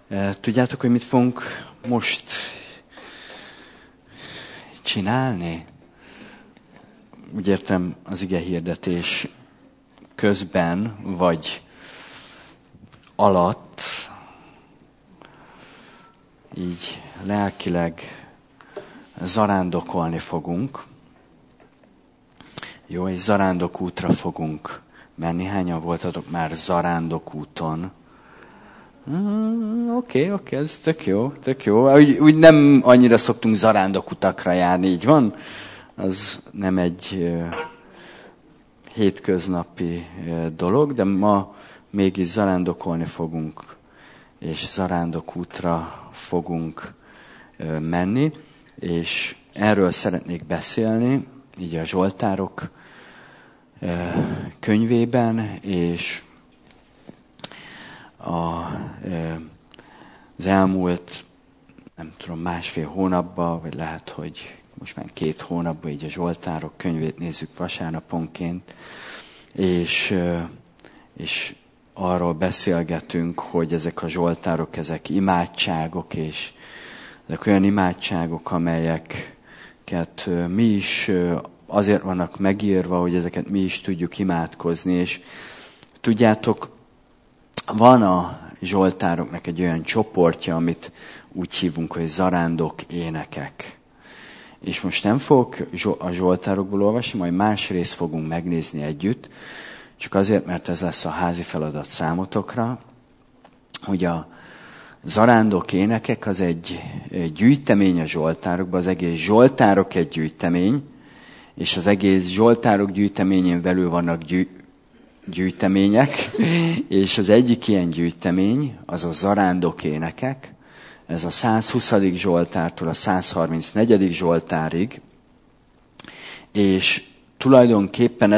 Tudjátok, hogy mit fogunk most csinálni? Úgy értem, az igehirdetés közben, vagy alatt, így lelkileg zarándokolni fogunk. Jó, és zarándokútra fogunk menni. Hányan voltatok már zarándokúton? Oké, ez tök jó. Úgy nem annyira szoktunk zarándokutakra járni, így van? Az nem egy hétköznapi dolog, de ma mégis zarándokolni fogunk, és zarándokútra fogunk menni, és erről szeretnék beszélni, így a Zsoltárok könyvében, és az elmúlt, nem tudom, másfél hónapban, vagy lehet, hogy most már 2 hónapban így a Zsoltárok könyvét nézzük vasárnaponként, és arról beszélgetünk, hogy ezek a Zsoltárok, ezek imádságok, és ezek olyan imádságok, amelyeket mi is azért vannak megírva, hogy ezeket mi is tudjuk imádkozni, és tudjátok, van a Zsoltároknak egy olyan csoportja, amit úgy hívunk, hogy zarándok énekek. És most nem fogok a Zsoltárokból olvasni, majd más részt fogunk megnézni együtt, csak azért, mert ez lesz a házi feladat számotokra, hogy a zarándok énekek az egy gyűjtemény a Zsoltárokban, az egész Zsoltárok egy gyűjtemény, és az egész Zsoltárok gyűjteményén belül vannak gyűjtemények, és az egyik ilyen gyűjtemény, az a zarándok énekek, ez a 120. Zsoltártól a 134. Zsoltárig, és tulajdonképpen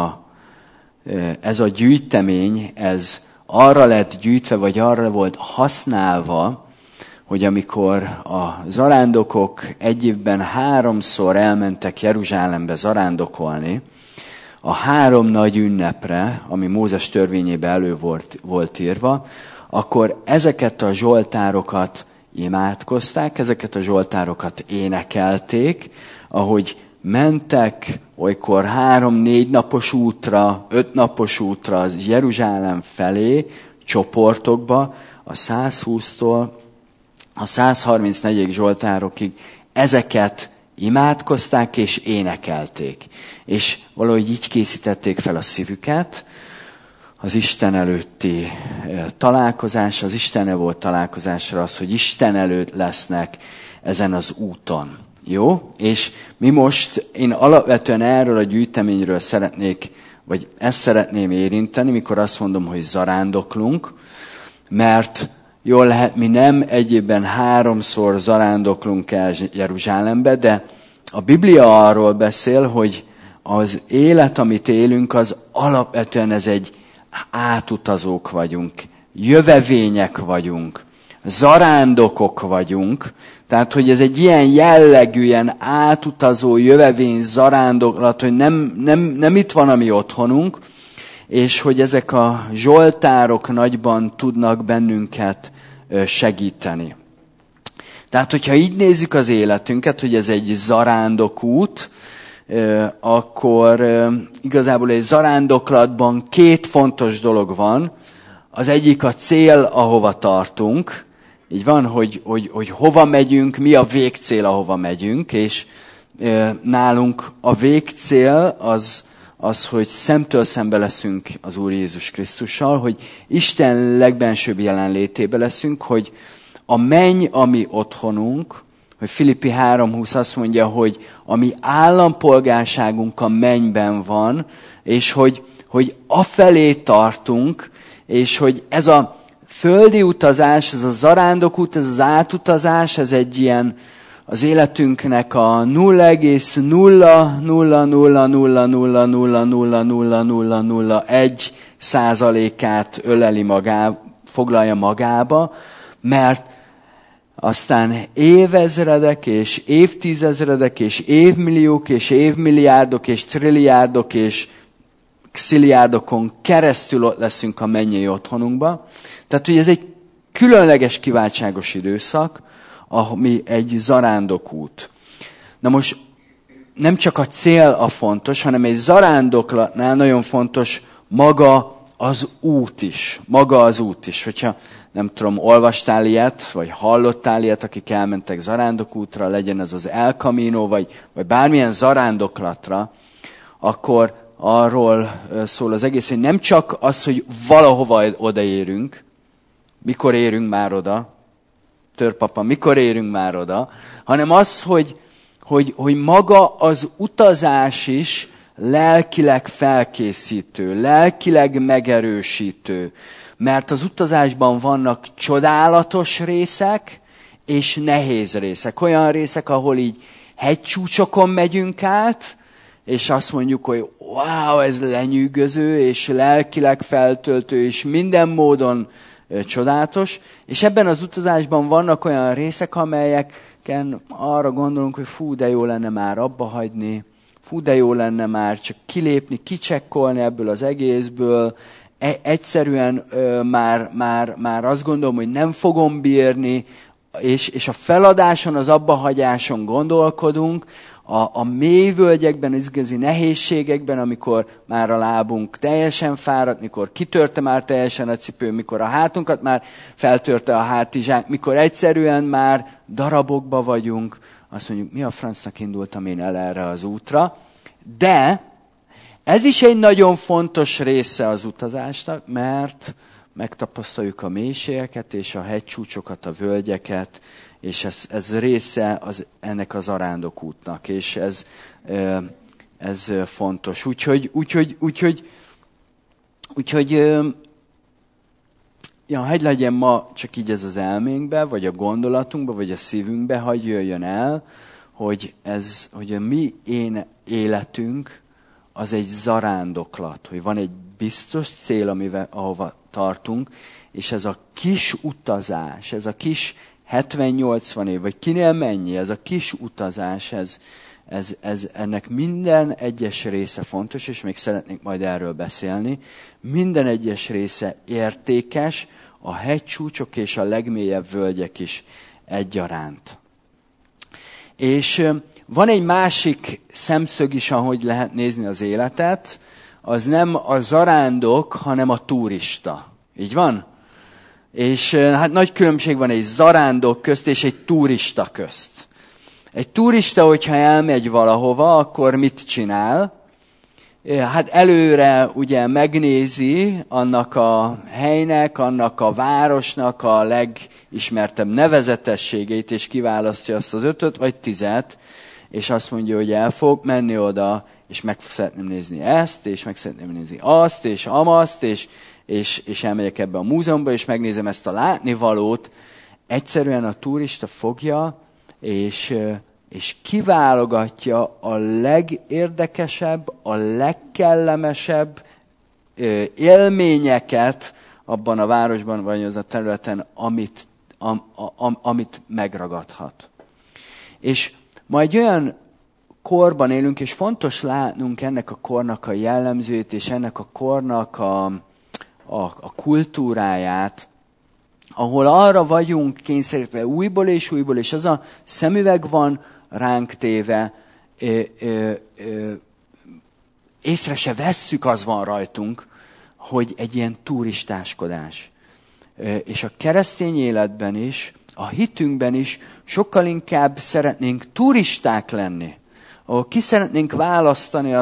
ez a gyűjtemény, ez arra lett gyűjtve, vagy arra volt használva, hogy amikor a zarándokok egy évben 3-szor elmentek Jeruzsálembe zarándokolni, a 3 nagy ünnepre, ami Mózes törvényébe elő volt írva, akkor ezeket a zsoltárokat imádkozták, ezeket a zsoltárokat énekelték, ahogy mentek olykor 3-4 napos útra, 5 napos útra az Jeruzsálem felé, csoportokba, a 120-tól a 134. Zsoltárokig ezeket imádkozták és énekelték. És valahogy így készítették fel a szívüket, az Isten előtti találkozás, az Istennel volt találkozásra az, hogy Isten előtt lesznek ezen az úton. Jó? És mi most, én alapvetően erről a gyűjteményről szeretnék, vagy ezt szeretném érinteni, mikor azt mondom, hogy zarándoklunk, mert jól lehet, mi nem egy évben 3-szor zarándoklunk el Jeruzsálembe, de a Biblia arról beszél, hogy az élet, amit élünk, az alapvetően ez egy átutazók vagyunk, jövevények vagyunk, zarándokok vagyunk, tehát, hogy ez egy ilyen jellegű, ilyen átutazó jövevény zarándoklat, hogy nem itt van a mi otthonunk, és hogy ezek a zsoltárok nagyban tudnak bennünket segíteni. Tehát, hogyha így nézzük az életünket, hogy ez egy zarándokút, akkor igazából egy zarándoklatban 2 fontos dolog van. Az egyik a cél, ahova tartunk. Így van, hogy hova megyünk, mi a végcél, ahova megyünk, és nálunk a végcél az, hogy szemtől szembe leszünk az Úr Jézus Krisztussal, hogy Isten legbensőbb jelenlétébe leszünk, hogy a menny a mi otthonunk, hogy Filippi 3:20 azt mondja, hogy a mi állampolgárságunk a mennyben van, és hogy afelé tartunk, és hogy ez a földi utazás, ez a zarándokút, ez az átutazás, ez egy ilyen az életünknek a 0,000000001%-át foglalja magába, mert aztán évezredek, és évtizedek, és évmilliók, és évmilliárdok, és trilliárdok, és xilliárdokon keresztül ott leszünk a mennyei otthonunkba. Tehát, hogy ez egy különleges, kiváltságos időszak, ami egy zarándokút. Na most nem csak a cél a fontos, hanem egy zarándoklatnál nagyon fontos maga az út is. Maga az út is. Hogyha nem tudom, olvastál ilyet, vagy hallottál ilyet, akik elmentek zarándokútra, legyen ez az El Camino, vagy bármilyen zarándoklatra, akkor arról szól az egész, hogy nem csak az, hogy valahova odaérünk, mikor érünk már oda, Törpapa, mikor érünk már oda, hanem az, hogy maga az utazás is lelkileg felkészítő, lelkileg megerősítő. Mert az utazásban vannak csodálatos részek, és nehéz részek. Olyan részek, ahol így hegycsúcsokon megyünk át, és azt mondjuk, hogy wow, ez lenyűgöző, és lelkileg feltöltő, és minden módon csodálatos. És ebben az utazásban vannak olyan részek, amelyeken arra gondolunk, hogy fú, de jó lenne már abba hagyni, fú, de jó lenne már csak kilépni, kicsekkolni ebből az egészből, egyszerűen már azt gondolom, hogy nem fogom bírni, és a feladáson, az abbahagyáson gondolkodunk, a mély völgyekben, az igazi nehézségekben, amikor már a lábunk teljesen fáradt, mikor kitörte már teljesen a cipő, mikor a hátunkat már feltörte a hátizsák, mikor egyszerűen már darabokba vagyunk, azt mondjuk, mi a francnak indultam én el erre az útra, de ez is egy nagyon fontos része az utazásnak, mert megtapasztaljuk a mélységeket és a hegycsúcsokat, a völgyeket, és ez része ennek az zarándokútnak, és ez fontos. Úgyhogy hagy legyen ma csak így ez az elménkbe, vagy a gondolatunkba, vagy a szívünkbe, hagy jöjjön el, hogy a mi életünk az egy zarándoklat, hogy van egy biztos cél, ahova tartunk, és ez a kis utazás, ez a kis 70-80 év, vagy kinél mennyi, ez a kis utazás, ennek minden egyes része fontos, és még szeretnék majd erről beszélni. Minden egyes része értékes, a hegycsúcsok és a legmélyebb völgyek is egyaránt. És van egy másik szemszög is, ahogy lehet nézni az életet, az nem a zarándok, hanem a turista. Így van? És hát nagy különbség van egy zarándok közt és egy turista közt. Egy turista, hogyha elmegy valahova, akkor mit csinál? Hát előre ugye megnézi annak a helynek, annak a városnak a legismertebb nevezetességeit, és kiválasztja azt az 5 vagy 10, és azt mondja, hogy el fog menni oda, és meg szeretném nézni ezt, és meg szeretném nézni azt, és amazt, és elmegyek ebbe a múzeumba, és megnézem ezt a látnivalót. Egyszerűen a turista fogja, és kiválogatja a legérdekesebb, a legkellemesebb élményeket abban a városban, vagy az a területen, amit megragadhat. És ma egy olyan korban élünk, és fontos látnunk ennek a kornak a jellemzőt, és ennek a kornak a kultúráját, ahol arra vagyunk kényszerítve újból, és az a szemüveg van ránk téve, észre se vesszük, az van rajtunk, hogy egy ilyen turistáskodás. És a keresztény életben is, a hitünkben is sokkal inkább szeretnénk turisták lenni, ahol ki szeretnénk választani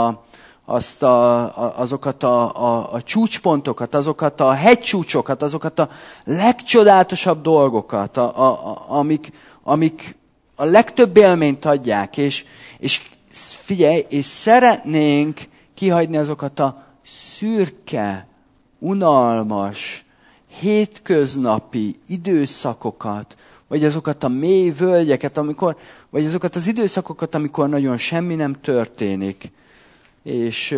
azokat a csúcspontokat, azokat a hegycsúcsokat, azokat a legcsodálatosabb dolgokat, amik a legtöbb élményt adják, és figyelj, és szeretnénk kihagyni azokat a szürke, unalmas, hétköznapi időszakokat, vagy azokat a mély völgyeket, vagy azokat az időszakokat, amikor nagyon semmi nem történik, és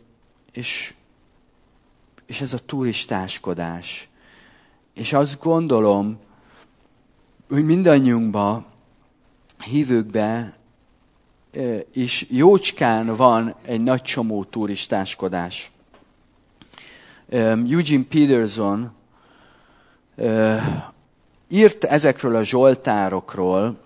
ez a turistáskodás. És azt gondolom, hogy mindannyiunkban, hívőkben is jócskán van egy nagy csomó turistáskodás. Eugene Peterson írt ezekről a zsoltárokról,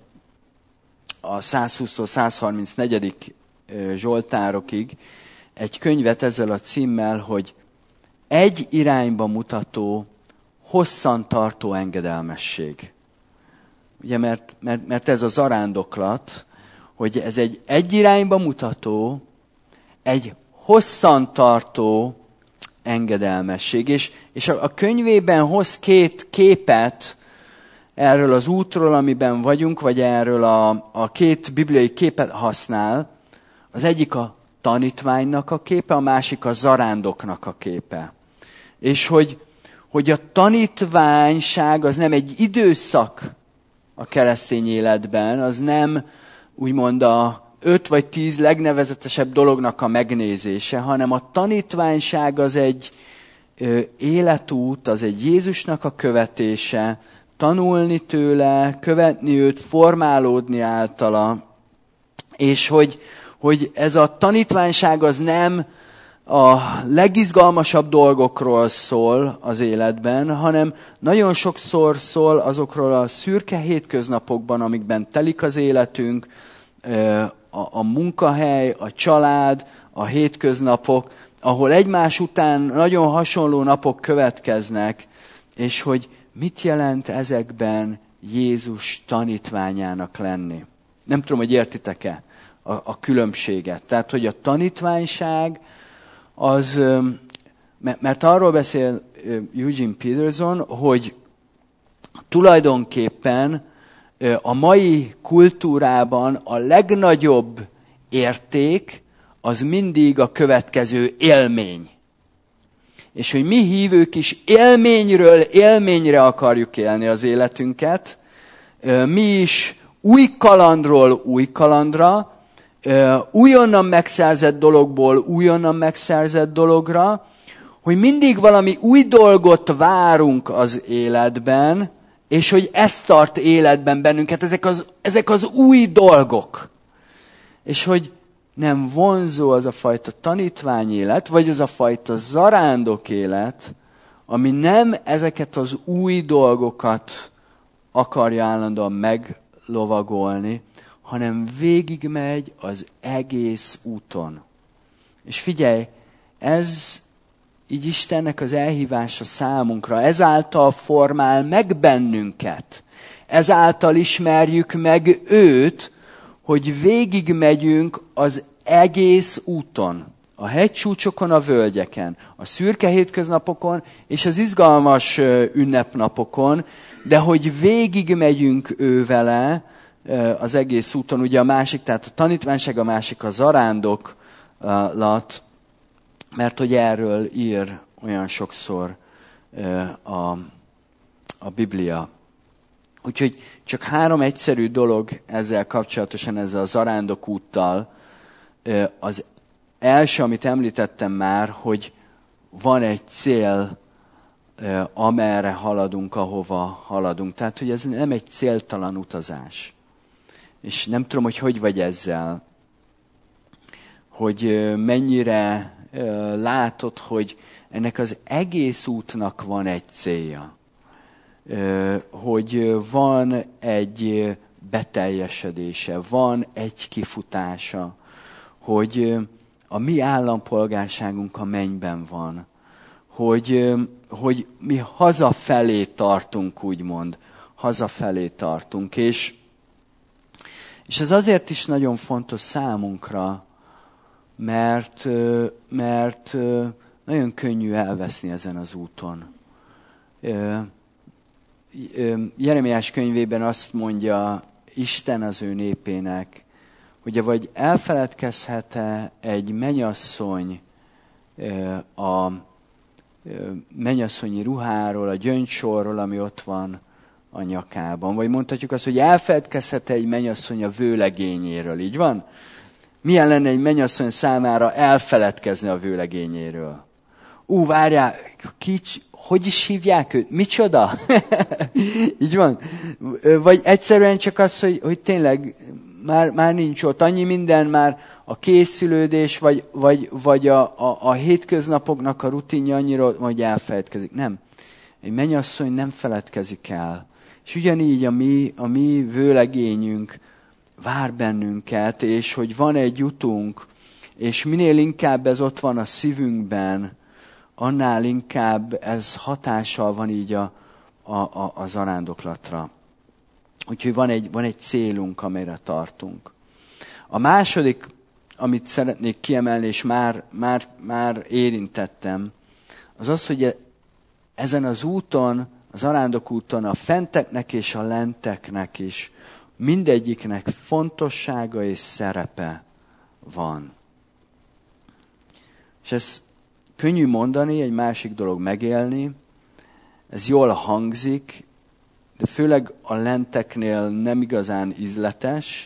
a 120-tól 134. zsoltárokig egy könyvet ezzel a címmel, hogy egy irányba mutató, hosszantartó engedelmesség. Ugye, mert ez a zarándoklat, hogy ez egy irányba mutató, egy hosszantartó engedelmesség. És a könyvében hoz két képet erről az útról, amiben vagyunk, vagy erről a két bibliai képet használ. Az egyik a tanítványnak a képe, a másik a zarándoknak a képe. És hogy a tanítványság az nem egy időszak a keresztény életben, az nem úgymond a 5 vagy 10 legnevezetesebb dolognak a megnézése, hanem a tanítványság az egy életút, az egy Jézusnak a követése, tanulni tőle, követni őt, formálódni általa, és hogy ez a tanítványság az nem a legizgalmasabb dolgokról szól az életben, hanem nagyon sokszor szól azokról a szürke hétköznapokban, amikben telik az életünk, a munkahely, a család, a hétköznapok, ahol egymás után nagyon hasonló napok következnek, és hogy mit jelent ezekben Jézus tanítványának lenni. Nem tudom, hogy értitek-e a különbséget. Tehát, hogy a tanítványság az, mert arról beszél Eugene Peterson, hogy tulajdonképpen a mai kultúrában a legnagyobb érték az mindig a következő élmény. És hogy mi hívők is élményről élményre akarjuk élni az életünket, mi is új kalandról új kalandra, újonnan megszerzett dologból újonnan megszerzett dologra, hogy mindig valami új dolgot várunk az életben, és hogy ez tart életben bennünket, ezek az új dolgok. És hogy nem vonzó az a fajta tanítványélet, vagy az a fajta zarándok élet, ami nem ezeket az új dolgokat akarja állandóan meglovagolni, hanem végigmegy az egész úton. És figyelj, ez így Istennek az elhívása számunkra, ezáltal formál meg bennünket, ezáltal ismerjük meg őt, hogy végigmegyünk az egész úton, a hegycsúcsokon, a völgyeken, a szürke hétköznapokon és az izgalmas ünnepnapokon, de hogy végigmegyünk ő vele az egész úton. Ugye a másik, tehát a tanítványság, a másik a zarándoklat, mert hogy erről ír olyan sokszor a Biblia. Úgyhogy csak 3 egyszerű dolog ezzel kapcsolatosan, ezzel a zarándokúttal. Az első, amit említettem már, hogy van egy cél, amerre haladunk, ahova haladunk. Tehát, hogy ez nem egy céltalan utazás. És nem tudom, hogy vagy ezzel, hogy mennyire látod, hogy ennek az egész útnak van egy célja. Hogy van egy beteljesedése, van egy kifutása, hogy a mi állampolgárságunk a mennyben van, hogy mi hazafelé tartunk, úgymond, hazafelé tartunk, és ez azért is nagyon fontos számunkra, mert nagyon könnyű elveszni ezen az úton. Jeremiás könyvében azt mondja Isten az ő népének, hogy vagy elfeledkezhet-e egy mennyasszony a mennyasszonyi ruháról, a gyöngysorról, ami ott van a nyakában. Vagy mondhatjuk azt, hogy elfeledkezhet-e egy mennyasszony a vőlegényéről. Így van? Milyen lenne egy mennyasszony számára elfeledkezni a vőlegényéről? Várjál, hogy is hívják őt? Micsoda? Így van? Vagy egyszerűen csak az, hogy tényleg már nincs ott annyi minden, már a készülődés, vagy a hétköznapoknak a rutinja annyira, hogy elfeledkezik. Nem. egy mennyasszony nem feledkezik el. És ugyanígy a mi vőlegényünk vár bennünket, és hogy van egy utunk, és minél inkább ez ott van a szívünkben, annál inkább ez hatással van így a zarándoklatra. Úgyhogy van egy célunk, amire tartunk. A második, amit szeretnék kiemelni, és már érintettem, az az, hogy ezen az úton, az arándokúton a fenteknek és a lenteknek is mindegyiknek fontossága és szerepe van. És ez könnyű mondani, egy másik dolog megélni, ez jól hangzik, de főleg a lenteknél nem igazán ízletes,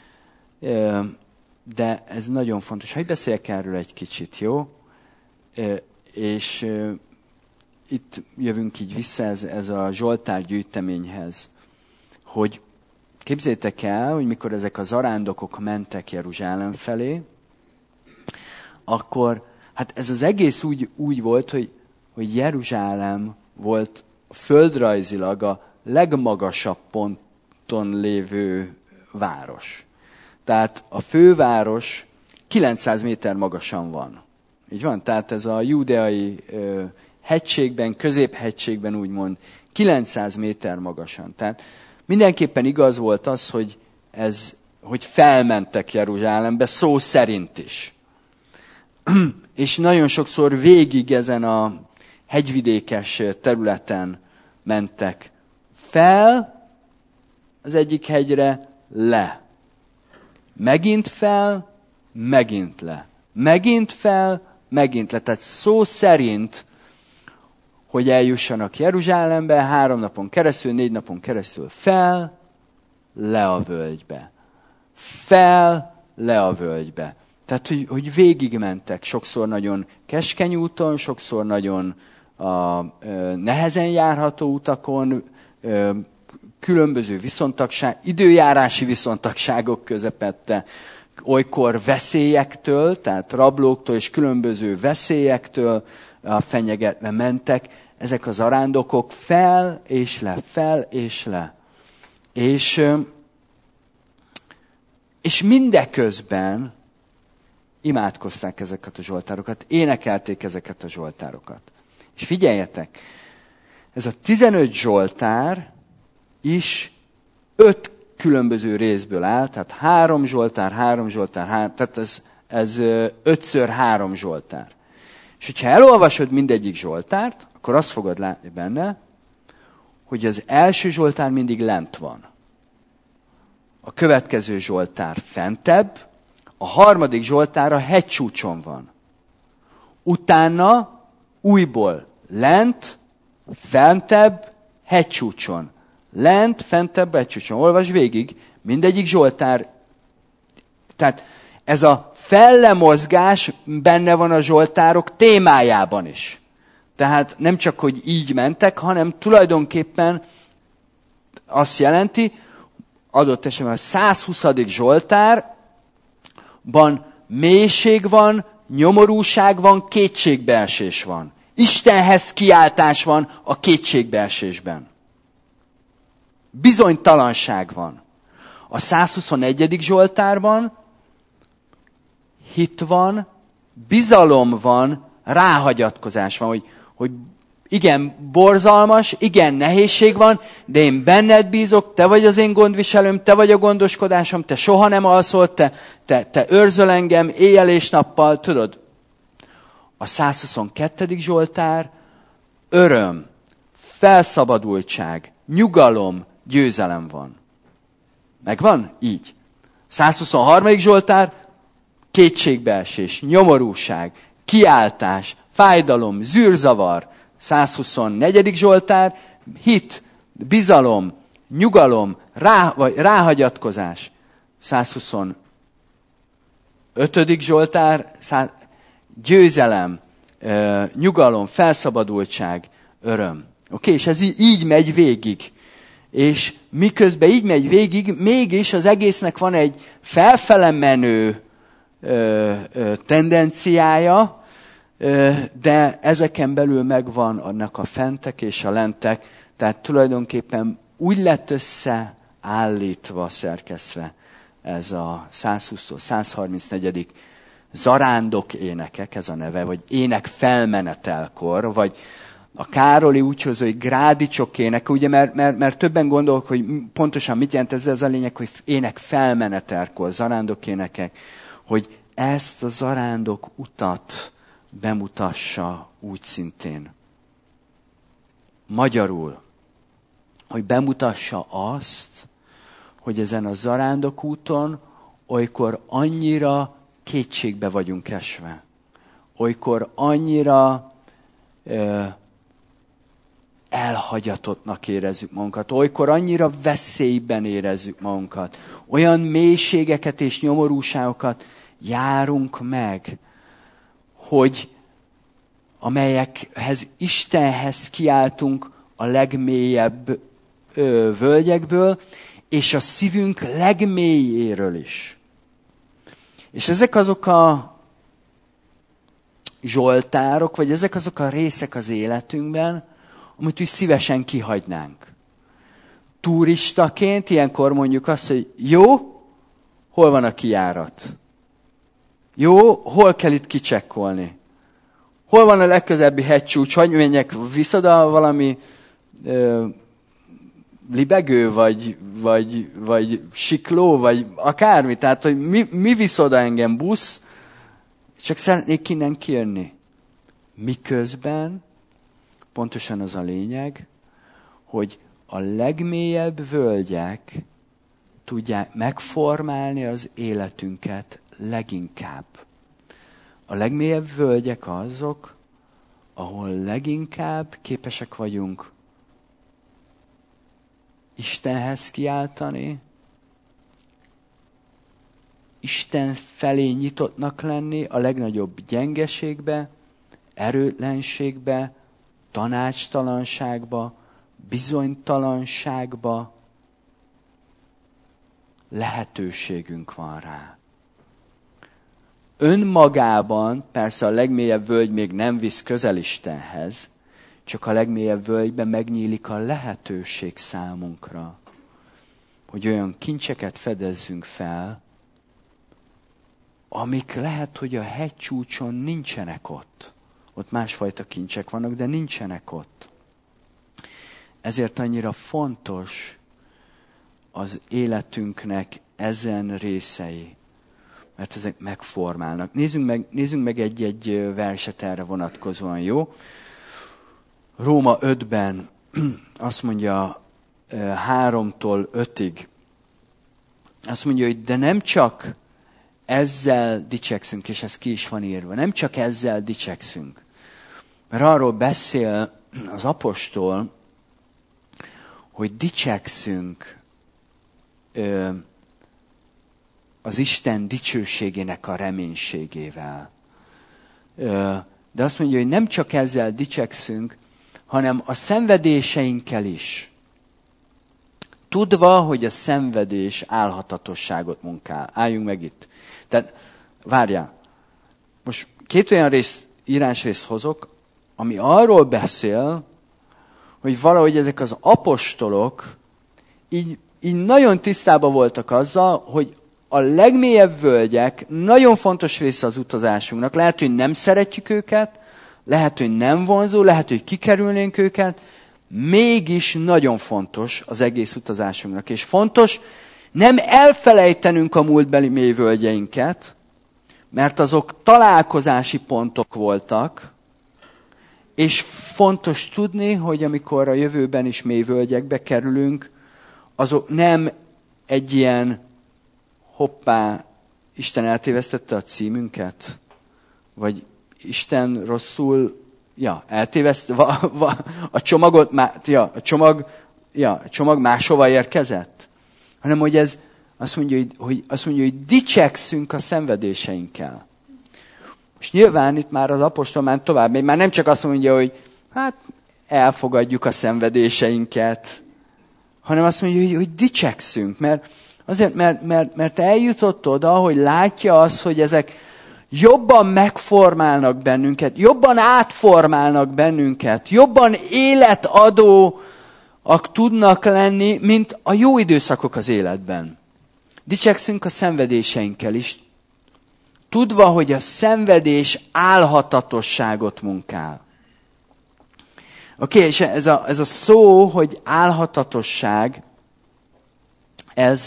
de ez nagyon fontos. Hogy beszéljek erről egy kicsit, jó? És itt jövünk így vissza ez a Zsoltár gyűjteményhez, hogy képzeljétek el, hogy mikor ezek a zarándokok mentek Jeruzsálem felé, akkor hát ez az egész úgy volt, hogy Jeruzsálem volt földrajzilag a legmagasabb ponton lévő város. Tehát a főváros 900 méter magasan van. Így van? Tehát ez a júdeai hegységben, középhegységben úgymond 900 méter magasan. Tehát mindenképpen igaz volt az, hogy felmentek Jeruzsálembe, szó szerint is. És nagyon sokszor végig ezen a hegyvidékes területen mentek fel az egyik hegyre, le. Megint fel, megint le. Megint fel, megint le. Tehát szó szerint, hogy eljussanak Jeruzsálembe, 3 napon keresztül, 4 napon keresztül fel, le a völgybe. Fel, le a völgybe. Tehát, hogy végigmentek, sokszor nagyon keskeny úton, sokszor nagyon nehezen járható utakon, különböző időjárási viszontagságok közepette, olykor veszélyektől, tehát rablóktól és különböző veszélyektől fenyegetve mentek ezek az arándokok fel és le, fel és le. És mindeközben imádkozták ezeket a zsoltárokat, énekelték ezeket a zsoltárokat. És figyeljetek, ez a 15 zsoltár is 5 különböző részből áll, tehát 3 zsoltár, tehát ez 5x3 zsoltár. És hogyha elolvasod mindegyik zsoltárt, akkor azt fogod látni benne, hogy az első zsoltár mindig lent van. A következő zsoltár fentebb, a harmadik zsoltár a hegycsúcson van. Utána újból lent, fentebb, hegycsúcson. Lent, fentebb, hegycsúcson. Olvasd végig, mindegyik zsoltár. Tehát ez a fellemozgás benne van a zsoltárok témájában is. Tehát nem csak, hogy így mentek, hanem tulajdonképpen azt jelenti, adott esetben a 120. zsoltárban mélység van, nyomorúság van, kétségbeesés van. Istenhez kiáltás van a kétségbeesésben. Bizonytalanság van. A 121. zsoltárban hit van, bizalom van, ráhagyatkozás van, hogy igen, borzalmas, igen, nehézség van, de én benned bízok, te vagy az én gondviselőm, te vagy a gondoskodásom, te soha nem alszol, te őrzöl engem éjjel és nappal, tudod. A 122. zsoltár, öröm, felszabadultság, nyugalom, győzelem van. Megvan? Így. 123. zsoltár, kétségbeesés, nyomorúság, kiáltás, fájdalom, zűrzavar. 124. zsoltár, hit, bizalom, nyugalom, ráhagyatkozás. 125. zsoltár, győzelem, nyugalom, felszabadultság, öröm. Oké, és ez így megy végig. És miközben így megy végig, mégis az egésznek van egy felfele menő tendenciája, de ezeken belül megvan annak a fentek és a lentek, tehát tulajdonképpen úgy lett összeállítva, szerkesztve ez a 120-tól 134. zarándok énekek, ez a neve, vagy ének felmenetelkor, vagy a Károli úgy hozza, hogy grádicsok éneke, ugye, mert többen gondolok, hogy pontosan mit jelent ez a lényeg, hogy ének felmenetelkor, zarándok énekek, hogy ezt a zarándok utat bemutassa úgy szintén. Magyarul, hogy bemutassa azt, hogy ezen a zarándok úton olykor annyira kétségbe vagyunk esve. Olykor annyira elhagyatottnak érezzük magunkat. Olykor annyira veszélyben érezzük magunkat. Olyan mélységeket és nyomorúságokat járunk meg, hogy amelyekhez Istenhez kiáltunk a legmélyebb völgyekből, és a szívünk legmélyéről is. És ezek azok a zsoltárok, vagy ezek azok a részek az életünkben, amit úgy szívesen kihagynánk. Turistaként ilyenkor mondjuk azt, hogy jó, hol van a kijárat? Jó, hol kell itt kicsekkolni? Hol van a legközelebbi hegycsúcs? Hogy menjek vissza valami libegő, vagy sikló, vagy akármi. Tehát, hogy mi visz oda engem, busz, csak szeretnék innen kijönni. Miközben pontosan az a lényeg, hogy a legmélyebb völgyek tudják megformálni az életünket leginkább. A legmélyebb völgyek azok, ahol leginkább képesek vagyunk Istenhez kiáltani, Isten felé nyitottnak lenni a legnagyobb gyengeségbe, erőtlenségbe, tanácstalanságba, bizonytalanságba. Lehetőségünk van rá. Önmagában persze a legmélyebb völgy még nem visz közel Istenhez, csak a legmélyebb völgyben megnyílik a lehetőség számunkra, hogy olyan kincseket fedezzünk fel, amik lehet, hogy a hegycsúcson nincsenek ott. Ott másfajta kincsek vannak, de nincsenek ott. Ezért annyira fontos az életünknek ezen részei, mert ezek megformálnak. Nézzünk meg egy verset erre vonatkozóan, jó? Róma 5-ben azt mondja 3-tól 5-ig. Azt mondja, hogy de nem csak ezzel dicsekszünk, és ez ki is van írva, nem csak ezzel dicsekszünk. Mert arról beszél az apostol, hogy dicsekszünk az Isten dicsőségének a reménységével. De azt mondja, hogy nem csak ezzel dicsekszünk, hanem a szenvedéseinkkel is. Tudva, hogy a szenvedés álhatatosságot munkál. Álljunk meg itt. Tehát, várjál. Most 2 olyan írásrészt hozok, ami arról beszél, hogy valahogy ezek az apostolok így nagyon tisztában voltak azzal, hogy a legmélyebb völgyek nagyon fontos része az utazásunknak. Lehet, hogy nem szeretjük őket, lehet, hogy nem vonzó, lehet, hogy kikerülnénk őket, mégis nagyon fontos az egész utazásunknak. És fontos nem elfelejtenünk a múltbeli mélyvölgyeinket, mert azok találkozási pontok voltak, és fontos tudni, hogy amikor a jövőben is mélyvölgyekbe kerülünk, azok nem egy ilyen hoppá, Isten eltévesztette a címünket, vagy Isten rosszul, eltévesztette, a csomagot, a csomag máshova érkezett. Hanem, hogy ez azt mondja, hogy dicsekszünk a szenvedéseinkkel. És nyilván itt már az apostol már tovább megy, már nem csak azt mondja, hogy hát elfogadjuk a szenvedéseinket, hanem azt mondja, hogy dicsekszünk, mert eljutott oda, hogy látja azt, hogy ezek jobban megformálnak bennünket, jobban átformálnak bennünket, jobban életadóak tudnak lenni, mint a jó időszakok az életben. Dicsekszünk a szenvedéseinkkel is, tudva, hogy a szenvedés álhatatosságot munkál. Oké, és ez a szó, hogy álhatatosság, ez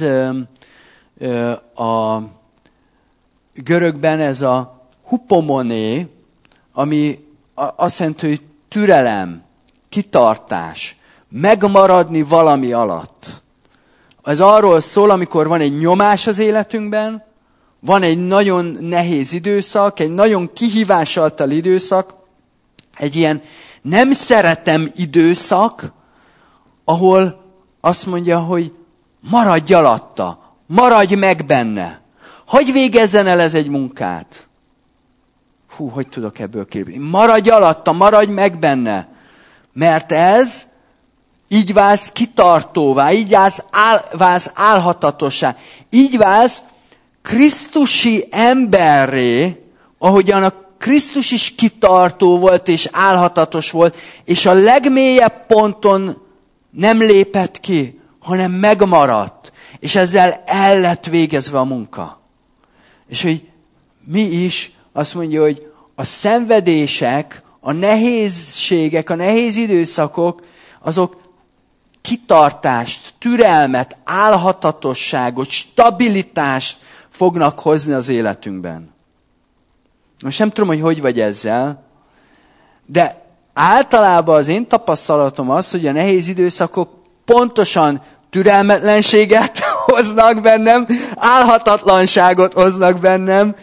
a görögben ez a hupomoné, ami azt jelenti, hogy türelem, kitartás, megmaradni valami alatt. Ez arról szól, amikor van egy nyomás az életünkben, van egy nagyon nehéz időszak, egy nagyon kihívással teli időszak, egy ilyen nem szeretem időszak, ahol azt mondja, hogy maradj alatta, maradj meg benne. Hagyj végezzen el ez egy munkát. Hogy tudok ebből képzelni? Maradj alatta, maradj meg benne. Mert ez így válsz kitartóvá, így válsz álhatatossá. Így válsz krisztusi emberré, ahogyan a Krisztus is kitartó volt és álhatatos volt, és a legmélyebb ponton nem lépett ki, hanem megmaradt. És ezzel el lett végezve a munka. És hogy mi is azt mondja, hogy a szenvedések, a nehézségek, a nehéz időszakok, azok kitartást, türelmet, álhatatosságot, stabilitást fognak hozni az életünkben. Most nem tudom, hogy vagy ezzel, de általában az én tapasztalatom az, hogy a nehéz időszakok pontosan türelmetlenséget hoznak bennem, álhatatlanságot hoznak bennem,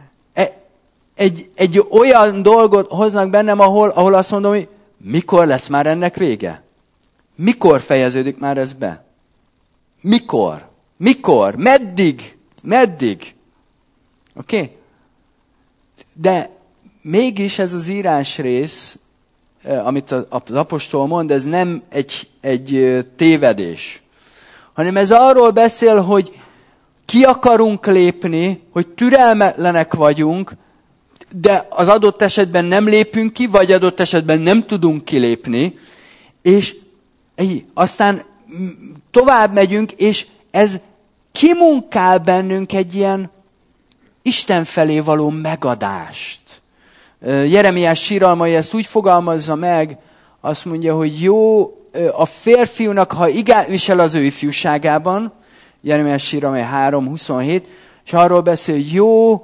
egy olyan dolgot hoznak bennem, ahol azt mondom, hogy mikor lesz már ennek vége? Mikor fejeződik már ez be? Mikor? Mikor? Meddig? Meddig? Oké? De mégis ez az írásrész, amit az apostol mond, ez nem egy tévedés. Hanem ez arról beszél, hogy ki akarunk lépni, hogy türelmetlenek vagyunk, de az adott esetben nem lépünk ki, vagy adott esetben nem tudunk kilépni, és aztán tovább megyünk, és ez kimunkál bennünk egy ilyen Isten felé való megadást. Jeremiás síralmai ezt úgy fogalmazza meg, azt mondja, hogy jó a férfiúnak, ha igát visel az ő ifjúságában, Jeremiás síralmai 3:27, és arról beszél, hogy jó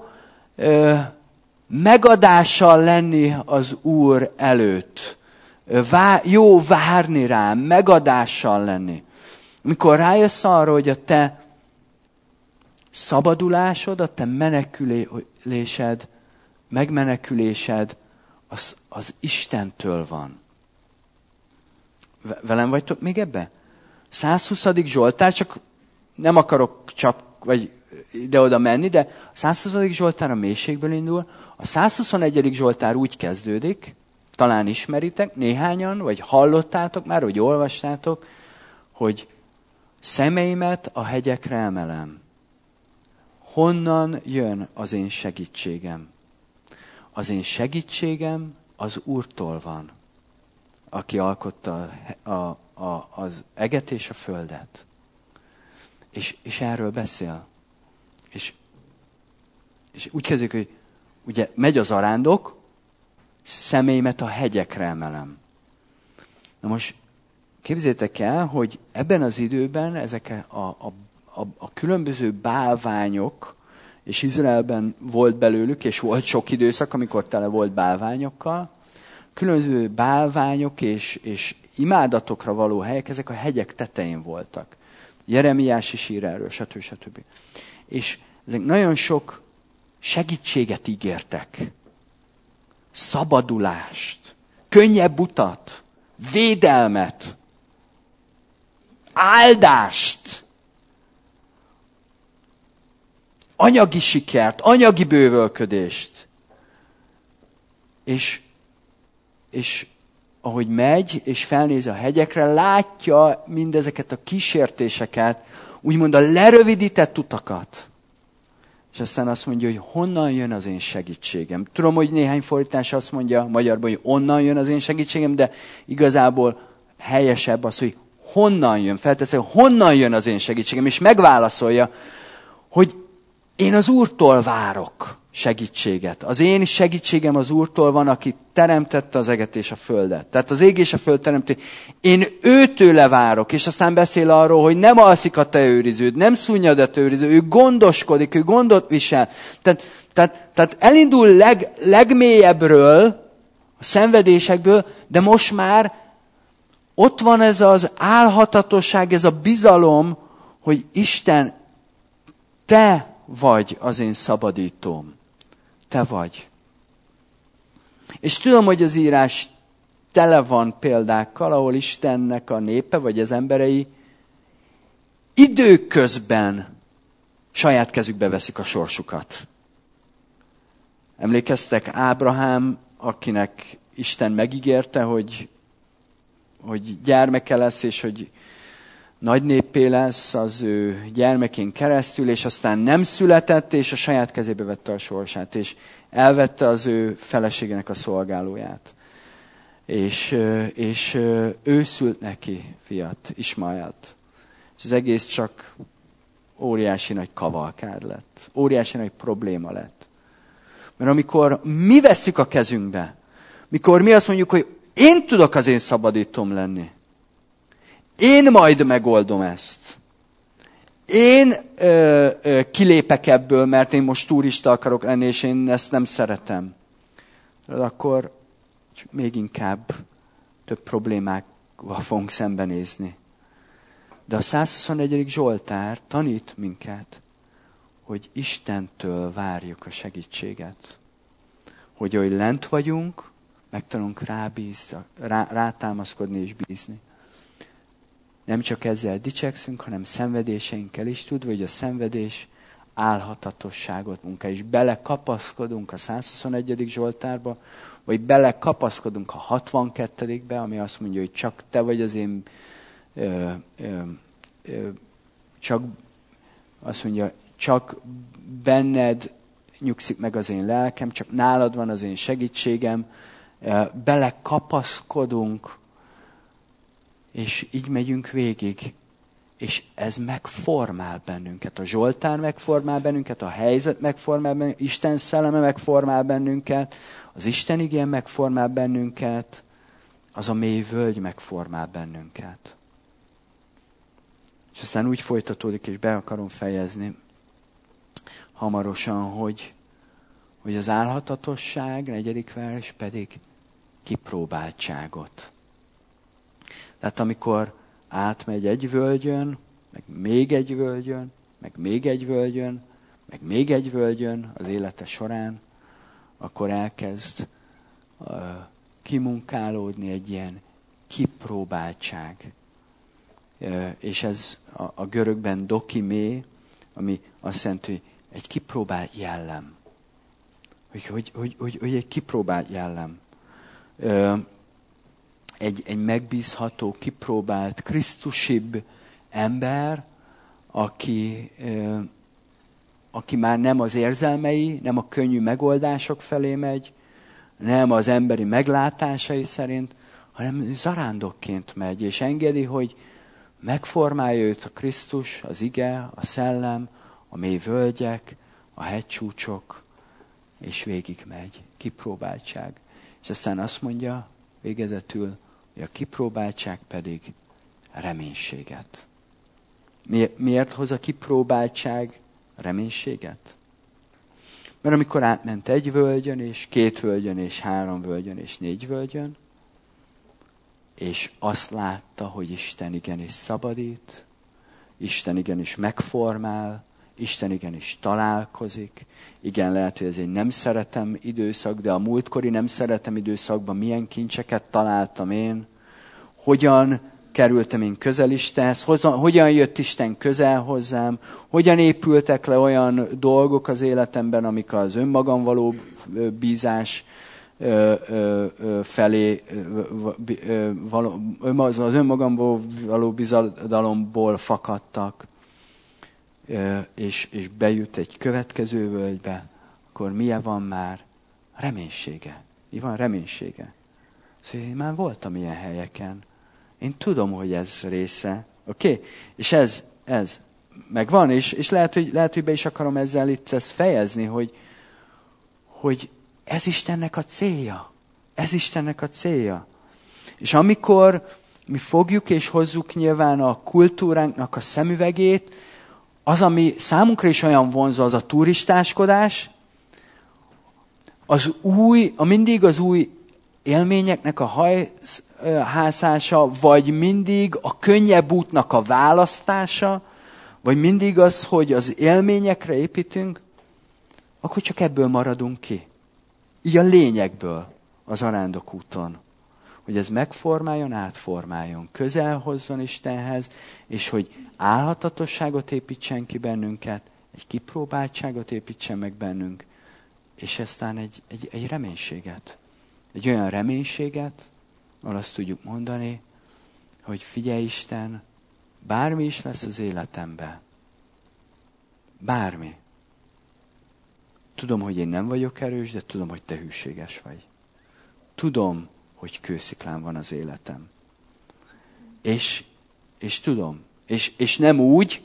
megadással lenni az Úr előtt. Jó várni rám, megadással lenni. Amikor rájössz arra, hogy a te szabadulásod, a te menekülésed, megmenekülésed, az Istentől van. Velem vagytok még ebbe? 120. Zsoltár, csak nem akarok vagy ide-oda menni, de a 120. Zsoltár a mélységből indul, a 121. Zsoltár úgy kezdődik, talán ismeritek, néhányan, vagy hallottátok már, vagy olvastátok, hogy szemeimet a hegyekre emelem. Honnan jön az én segítségem? Az én segítségem az Úrtól van, aki alkotta az eget és a földet. És erről beszél. És úgy kezdjük, hogy ugye megy az arándok, szemeimet a hegyekre emelem. Na most képzeljétek el, hogy ebben az időben ezek a különböző bálványok, és Izraelben volt belőlük, és volt sok időszak, amikor tele volt bálványokkal, különböző bálványok és imádatokra való helyek, ezek a hegyek tetején voltak. Jeremiás is ír erről, stb. És ezek nagyon sok segítséget ígértek. Szabadulást, könnyebb utat, védelmet, áldást, anyagi sikert, anyagi bővölködést. És ahogy megy, és felnéz a hegyekre, látja mindezeket a kísértéseket, úgymond a lerövidített utakat. És aztán azt mondja, hogy honnan jön az én segítségem. Tudom, hogy néhány fordítás azt mondja magyarban, hogy onnan jön az én segítségem, de igazából helyesebb az, hogy honnan jön. Felteszem, hogy honnan jön az én segítségem. És megválaszolja, hogy én az Úrtól várok segítséget. Az én segítségem az Úrtól van, aki teremtette az eget és a földet. Tehát az ég és a föld teremtő. Én őtőle várok, és aztán beszél arról, hogy nem alszik a te őriződ, nem szunnyad a te őriződ, ő gondoskodik, ő gondot visel. Tehát elindul legmélyebbről, a szenvedésekből, de most már ott van ez az álhatatosság, ez a bizalom, hogy Isten, te vagy az én szabadítóm. Te vagy. És tudom, hogy az írás tele van példákkal, ahol Istennek a népe, vagy az emberei időközben saját kezükbe veszik a sorsukat. Emlékeztek Ábrahám, akinek Isten megígérte, hogy gyermeke lesz, és hogy nagy néppé lesz az ő gyermekén keresztül, és aztán nem született, és a saját kezébe vette a sorsát, és elvette az ő feleségének a szolgálóját. És ő szült neki fiat, Ismaelt. És az egész csak óriási nagy kavalkád lett. Óriási nagy probléma lett. Mert amikor mi vesszük a kezünkbe, mikor mi azt mondjuk, hogy én tudok az én szabadítóm lenni, én majd megoldom ezt. Én kilépek ebből, mert én most turista akarok lenni, és én ezt nem szeretem. De akkor csak még inkább több problémákkal fogunk szembenézni. De a 121. Zsoltár tanít minket, hogy Istentől várjuk a segítséget. Hogy lent vagyunk, meg tudunk rátámaszkodni és bízni. Nem csak ezzel dicsekszünk, hanem szenvedéseinkkel is, tudva, hogy a szenvedés álhatatosságot munká, és belekapaszkodunk a 121. Zsoltárba, vagy belekapaszkodunk a 62-be, ami azt mondja, hogy csak te vagy az én, azt mondja, csak benned nyugszik meg az én lelkem, csak nálad van az én segítségem, belekapaszkodunk, és így megyünk végig. És ez megformál bennünket. A Zsoltár megformál bennünket, a helyzet megformál bennünket, Isten szelleme megformál bennünket, az Isten igény megformál bennünket, az a mély völgy megformál bennünket. És aztán úgy folytatódik, és be akarom fejezni hamarosan, hogy az álhatatosság, 4. vers pedig kipróbáltságot. Tehát amikor átmegy egy völgyön, meg még egy völgyön, meg még egy völgyön, meg még egy völgyön az élete során, akkor elkezd kimunkálódni egy ilyen kipróbáltság. És ez a görögben dokimé, ami azt jelenti, hogy egy kipróbált jellem. Hogy egy kipróbált jellem. Egy megbízható, kipróbált, krisztusibb ember, aki már nem az érzelmei, nem a könnyű megoldások felé megy, nem az emberi meglátásai szerint, hanem zarándokként megy, és engedi, hogy megformálja őt a Krisztus, az ige, a szellem, a mély völgyek, a hegycsúcsok, és végig megy. Kipróbáltság. És aztán azt mondja végezetül, hogy a kipróbáltság pedig reménységet. Miért hoz a kipróbáltság reménységet? Mert amikor átment egy völgyön, és 2 völgyön, és 3 völgyön, és 4 völgyön, és azt látta, hogy Isten igenis szabadít, Isten igenis megformál, Isten igenis találkozik. Igen, lehet, hogy ez egy nem szeretem időszak, de a múltkori nem szeretem időszakban milyen kincseket találtam én, hogyan kerültem én közel Istenhez, hogyan jött Isten közel hozzám, hogyan épültek le olyan dolgok az életemben, amik az önmagam való bízás felé, az önmagamból való bizadalomból fakadtak. és bejut egy következő völgybe, akkor milyen van már? Reménysége. Mi van? Reménysége. Szóval én már voltam ilyen helyeken. Én tudom, hogy ez része. Oké? És ez megvan, és lehet, hogy be is akarom ezzel itt ezt fejezni, hogy ez Istennek a célja. Ez Istennek a célja. És amikor mi fogjuk és hozzuk nyilván a kultúránknak a szemüvegét, az, ami számunkra is olyan vonzó, az a turistáskodás, mindig az új élményeknek a hajhászása, vagy mindig a könnyebb útnak a választása, vagy mindig az, hogy az élményekre építünk, akkor csak ebből maradunk ki. Így a lényegből az arándokúton. Hogy ez megformáljon, átformáljon, közel hozzon Istenhez, és hogy álhatatosságot építsen ki bennünket, egy kipróbáltságot építsen meg bennünk, és aztán egy reménységet. Egy olyan reménységet, ahol azt tudjuk mondani, hogy figyelj Isten, bármi is lesz az életemben. Bármi. Tudom, hogy én nem vagyok erős, de tudom, hogy te hűséges vagy. Tudom, hogy kősziklán van az életem. És tudom. És nem úgy,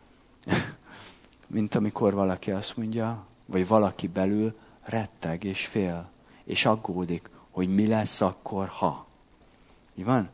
mint amikor valaki azt mondja, vagy valaki belül retteg és fél, és aggódik, hogy mi lesz akkor, ha. Mi van?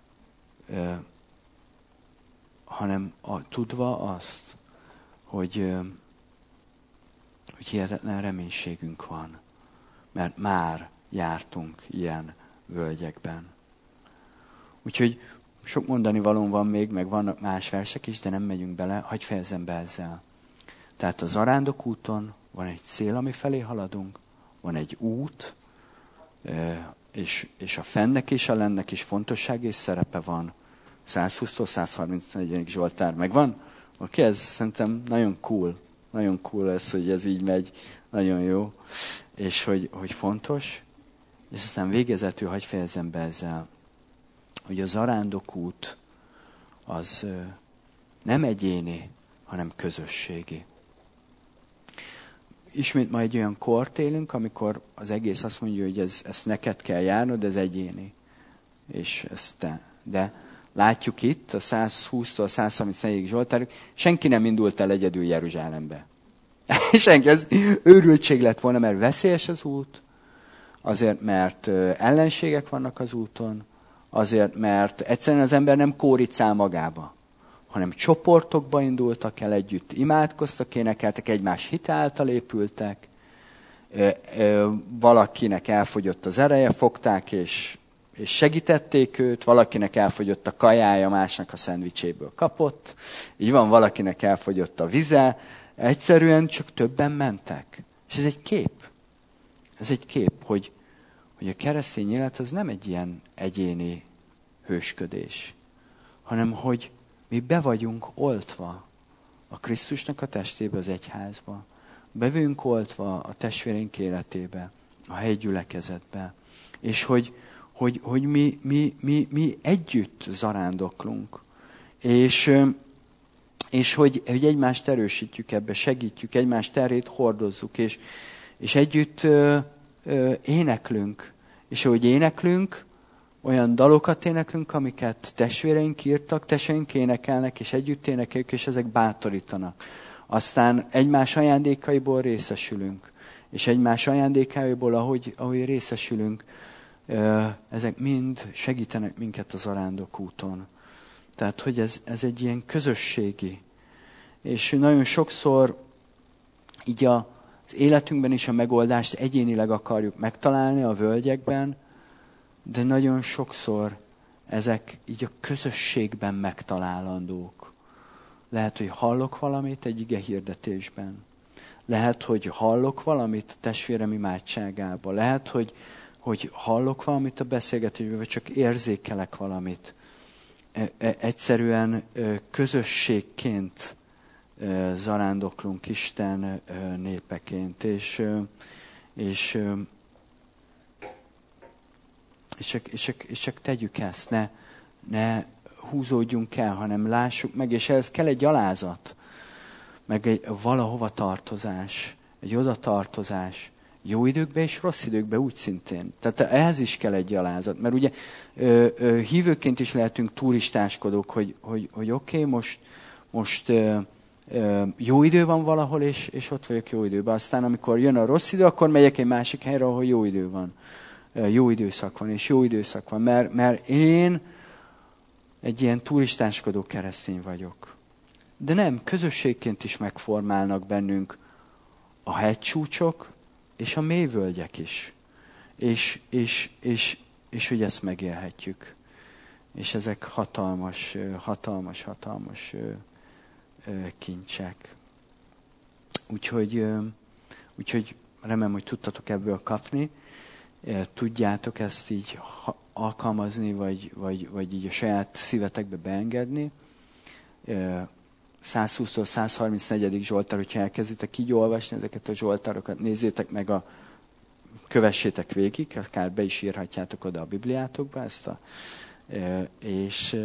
Hanem tudva azt, hogy hihetetlen reménységünk van. Mert már jártunk ilyen völgyekben. Úgyhogy sok mondani valóm van még, meg vannak más versek is, de nem megyünk bele, hagyj fejezzem be ezzel. Tehát a zarándokúton van egy cél, ami felé haladunk, van egy út, és a fennek és a lennek is fontosság és szerepe van. 120-tól 134. Zsoltár megvan? Oké, ez szerintem nagyon cool. Nagyon cool ez, hogy ez így megy. Nagyon jó. És hogy fontos. És aztán végezetül, hagyj fejezzem be ezzel, hogy a zarándokút az nem egyéni, hanem közösségi. Ismét ma egy olyan kort élünk, amikor az egész azt mondja, hogy ezt neked kell járnod, ez egyéni. És ezt te. De látjuk itt, a 120-tól 134. Zsoltárig, senki nem indult el egyedül Jeruzsálembe. Senki, ez őrültség lett volna, mert veszélyes az út, azért, mert ellenségek vannak az úton, azért, mert egyszerűen az ember nem kóricál magába, hanem csoportokba indultak el együtt, imádkoztak, énekeltek, egymás hite által épültek, valakinek elfogyott az ereje, fogták és segítették őt, valakinek elfogyott a kajája, másnak a szendvicséből kapott, így van, valakinek elfogyott a vize, egyszerűen csak többen mentek. És ez egy kép. Ez egy kép, hogy a keresztény élet az nem egy ilyen egyéni hősködés, hanem hogy mi be vagyunk oltva a Krisztusnak a testébe, az egyházba. Be vagyunk oltva a testvéreink életébe, a helyi gyülekezetbe. És hogy mi együtt zarándoklunk. És hogy egymást erősítjük ebbe, segítjük, egymás terét hordozzuk, és együtt éneklünk. És ahogy éneklünk, olyan dalokat éneklünk, amiket testvéreink írtak, testvéreink énekelnek, és együtt énekeljük, és ezek bátorítanak. Aztán egymás ajándékaiból részesülünk. És egymás ajándékaiból, ahogy részesülünk, ezek mind segítenek minket az arándokúton. Tehát, hogy ez egy ilyen közösségi. És nagyon sokszor így az életünkben is a megoldást egyénileg akarjuk megtalálni a völgyekben, de nagyon sokszor ezek így a közösségben megtalálandók. Lehet, hogy hallok valamit egy ige hirdetésben. Lehet, hogy hallok valamit a testvérem imádságában. Lehet, hogy hallok valamit a beszélgetésben, vagy csak érzékelek valamit. Egyszerűen közösségként zarándoklunk Isten népeként, és csak tegyük ezt, ne húzódjunk el, hanem lássuk meg, és ehhez kell egy alázat. meg egy valahova tartozás, egy oda tartozás, jó időkben és rossz időkben úgy szintén. Tehát ehhez is kell egy gyalázat. Mert ugye hívőként is lehetünk turistáskodók, hogy oké, most jó idő van valahol, és ott vagyok jó időben. Aztán amikor jön a rossz idő, akkor megyek egy másik helyre, ahol jó idő van. Jó időszak van, és jó időszak van. Mert én egy ilyen turistáskodó keresztény vagyok. De nem, közösségként is megformálnak bennünk a hegycsúcsok, és a mélyvölgyek is. És hogy ezt megélhetjük. És ezek hatalmas kincsek. Úgyhogy remélem, hogy tudtatok ebből kapni. Tudjátok ezt így alkalmazni, vagy így a saját szívetekbe beengedni. 120-tól 134. Zsoltár, hogyha elkezditek így olvasni ezeket a zsoltárokat, nézzétek meg, kövessétek végig, akár be is írhatjátok oda a Bibliátokba ezt és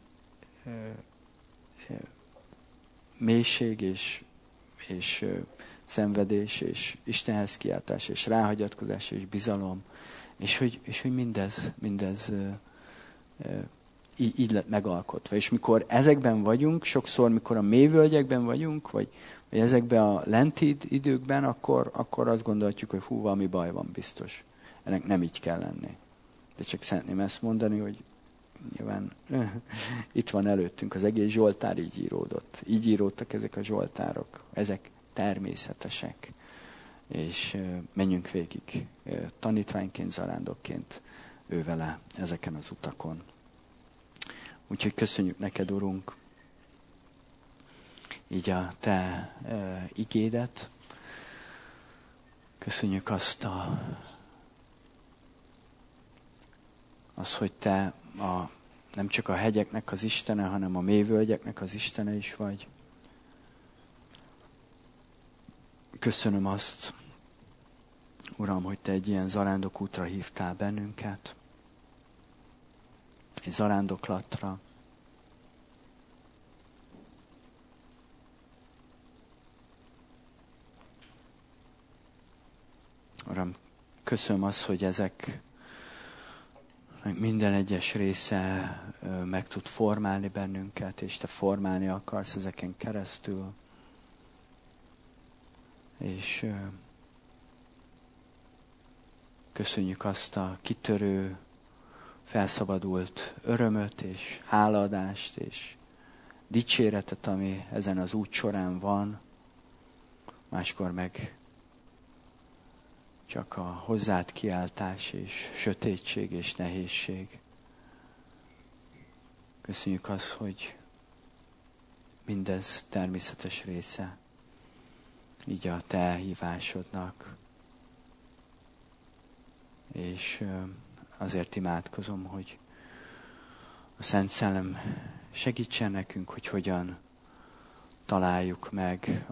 mélység és szenvedés, és Istenhez kiáltás, és ráhagyatkozás, és bizalom, és hogy mindez így lett megalkotva. És mikor ezekben vagyunk, sokszor, mikor a mélyvölgyekben vagyunk, vagy ezekben a lenti időkben, akkor azt gondolhatjuk, hogy hú, valami baj van biztos. Ennek nem így kell lenni. De csak szeretném ezt mondani, hogy nyilván itt van előttünk az egész Zsoltár, így íródott. Így íródtak ezek a zsoltárok. Ezek természetesek. És menjünk végig tanítványként, zarándokként ővele ezeken az utakon. Úgyhogy köszönjük neked, Urunk, így a te igédet. Köszönjük azt, hogy te nem csak a hegyeknek az Istene, hanem a mélyvölgyeknek az Istene is vagy. Köszönöm azt, Uram, hogy te egy ilyen zarándokútra hívtál bennünket. Egy zarándoklatra. Uram, köszönöm azt, hogy ezek minden egyes része meg tud formálni bennünket, és te formálni akarsz ezeken keresztül. És köszönjük azt a kitörő, felszabadult örömöt, és hálaadást, és dicséretet, ami ezen az út során van. Máskor meg csak a hozzád kiáltás, és sötétség, és nehézség. Köszönjük azt, hogy mindez természetes része így a te elhívásodnak. És azért imádkozom, hogy a Szent Szellem segítsen nekünk, hogy hogyan találjuk meg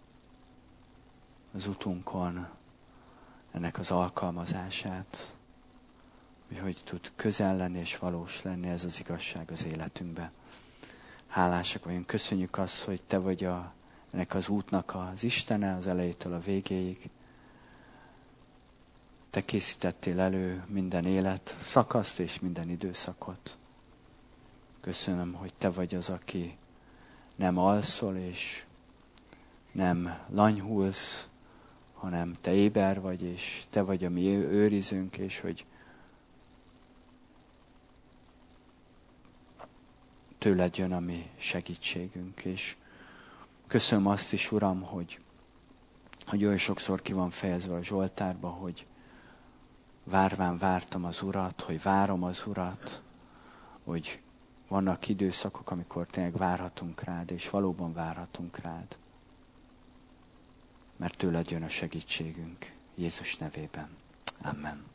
az utunkon ennek az alkalmazását, hogy tud közel lenni és valós lenni ez az igazság az életünkben. Hálásak vagyunk, köszönjük azt, hogy te vagy ennek az útnak az Istene, az elejétől a végéig. Te készítettél elő minden élet szakaszt és minden időszakot. Köszönöm, hogy te vagy az, aki nem alszol és nem lanyhulsz, hanem te éber vagy, és te vagy a mi őrizőnk, és hogy tőled jön a mi segítségünk. És köszönöm azt is, Uram, hogy olyan sokszor ki van fejezve a Zsoltárba, hogy várván vártam az Urat, hogy várom az Urat, hogy vannak időszakok, amikor tényleg várhatunk rád, és valóban várhatunk rád. Mert tőled jön a segítségünk. Jézus nevében. Amen.